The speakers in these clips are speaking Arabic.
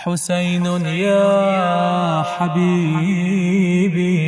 حسين يا حبيبي،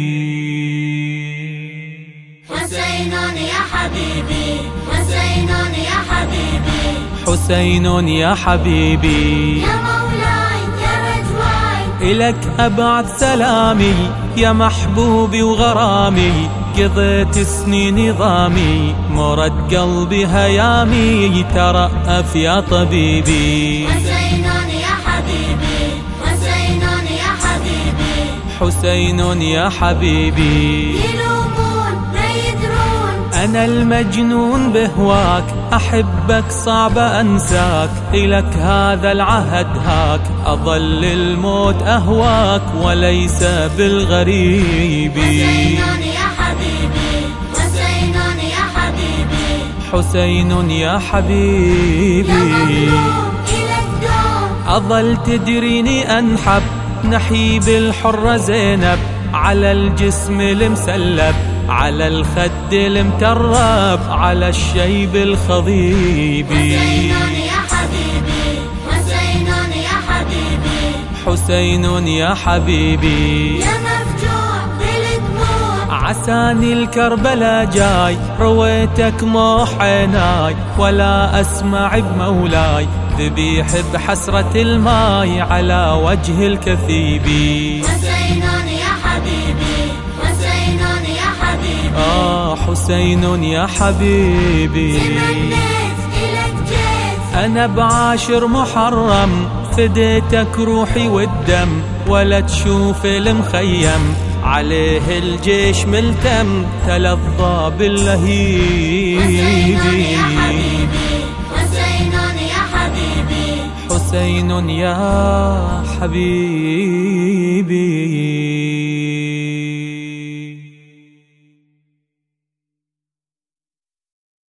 حسين يا حبيبي، حسين يا حبيبي، حسين يا حبيبي، يا مولاي يا رجواي، إلك أبعث سلامي يا محبوبي وغرامي. قضيت سنين نظامي مرد قلبي هيامي، ترأف يا طبيبي. حسين يا حبيبي، حسين يا حبيبي، حسين يا حبيبي، يلومون ما يدرون أنا المجنون بهواك، أحبك صعب أنساك، إلك هذا العهد هاك، أظل الموت أهواك وليس بالغريب. حسين يا حبيبي، حسين يا حبيبي، حسين يا حبيبي، يا مظلوم إلى الدوم، أظل تدريني أنحب، نحيب الحرة زينب، على الجسم المسلب، على الخد المترب، على الشيب الخضيب. حسين يا حبيبي، حسين يا حبيبي، حسين يا حبيبي، يا مفجوع بالدموع، عساني الكربلا جاي، رويتك موح عيناي، ولا أسمع بمولاي، ذبيح بحسرة الماي على وجه الكثيب. حسين يا حبيبي، حسين يا حبيبي، حسين يا حبيبي، تمنيت إلك جيت، أنا بعاشر محرم، فديتك روحي والدم، ولا تشوف المخيم عليه الجيش ملتم، تلظى باللهيب. حسين يا حبيبي، حسين يا حبيبي، حسين يا حبيبي.